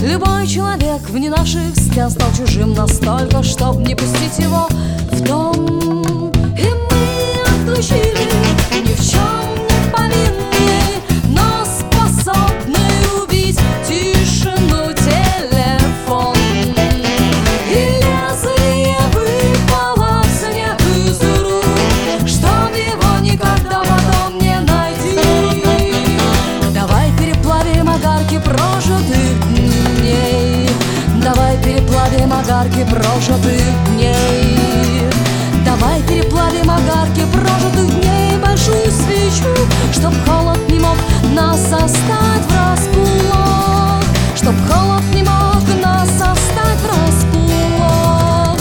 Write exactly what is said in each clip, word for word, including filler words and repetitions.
Любой человек вне наших стен стал чужим настолько, чтоб не пустить его в дом. И мы отключили ни в чем не повинный, но способный убить тишину телефон. И лезвие выпало в снег из рук, чтоб его никогда потом не найти. Давай переплавим огарки прожитых дней, давай переплавим огарки прожитых дней. Давай переплавим огарки прожитых дней, большую свечу, чтоб холод не мог нас застать врасплох, чтоб холод не мог нас застать врасплох.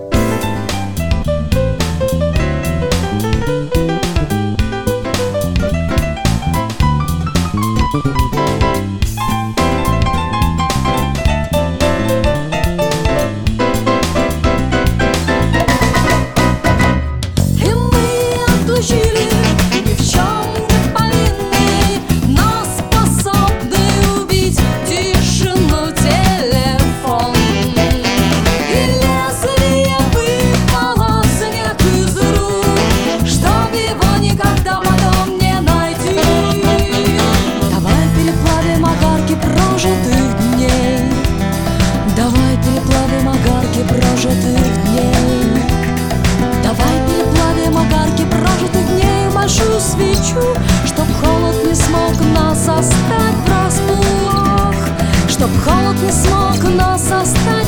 Ни в чем не повинный, но способный убить тишину телефон. И лезвие выпало в снег из рук, чтоб его никогда потом не найти. Давай переплавим огарки прожитых дней, давай переплавим огарки прожитых дней. Давай переплавим огарки прожитых дней, большую свечу, чтоб холод не смог нас застать врасплох, чтоб холод не смог нас застать.